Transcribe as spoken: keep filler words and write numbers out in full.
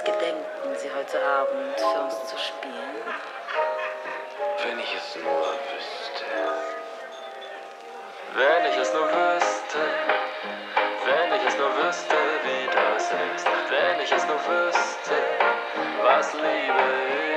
Was gedenken Sie heute Abend für uns zu spielen? Wenn ich es nur wüsste. Wenn ich es nur wüsste. Wenn ich es nur wüsste, wie das ist. Wenn ich es nur wüsste, was Liebe ist.